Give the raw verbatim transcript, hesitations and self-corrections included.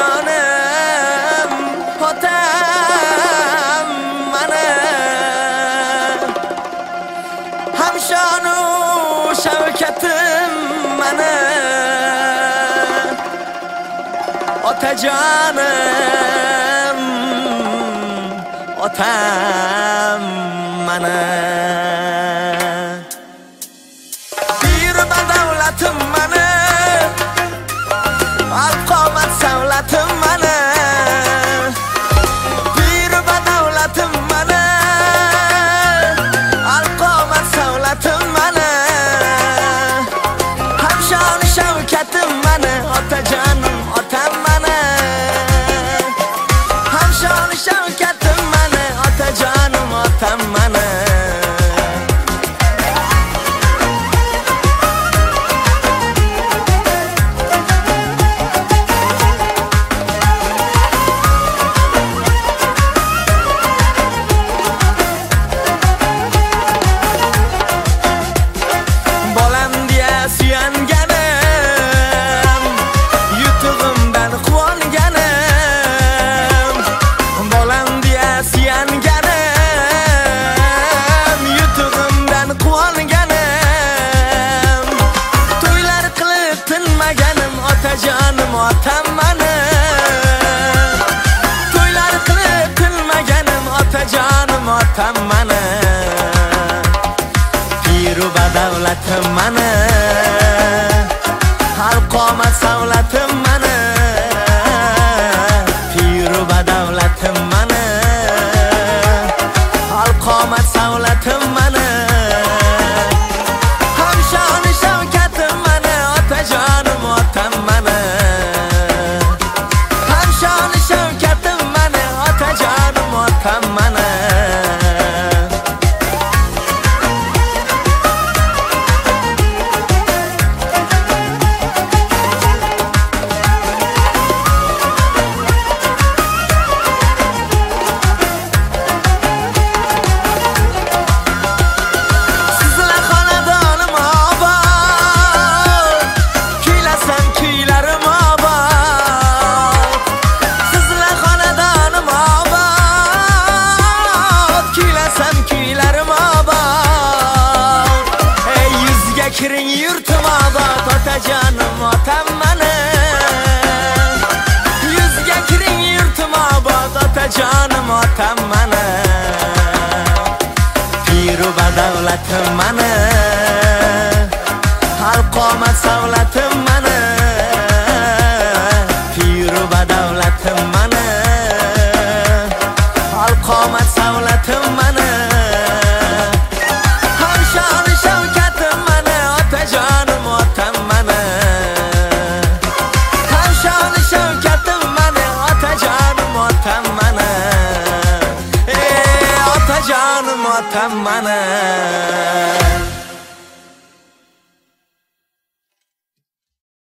otajonim, otam mana. Hamshonu shavkatim mana. Otajonim, otam mana. Bir badavlatim mana. Al-qomat savlatim mana. Bir badavlatim mana. Al-qomat savlatim mana. Hamshon shavkatim mana. Otajonim, otam mana. Hamshon shavkatim mana. Otajonim, otam mana. Otajonim, otam mana. To'ylar qilib kulmaganim otajonim, otam mana. Piru badavlatim mana. Al-qomat savlatim mana. Piru badavlatim mana. Al-qomat savlatim mana. Hamshon shavkatim mana. Otajonim, otam mana. Hamshon shavkatim mana. Otajonim, otam mana. Sizlar xonadonim obod, kuylasam kuylarim obod. Sizlar xonadonim obod, kuylasam kuylarim obod. Ey yuzga kiring yurtim obod, otajonim, otam mana. Yuzga kiring yurtim obod, otajonim, otam mana. Piru badavlatim mana. Al-qomat savlatim mana. Piru badavlatim mana. Al-qomat savlatim mana. Hamshon shavkatim mana. Otajonim, otam mana. Hamshon shavkatim mana. Otajonim, otam mana. Ey otajonim, otam mana.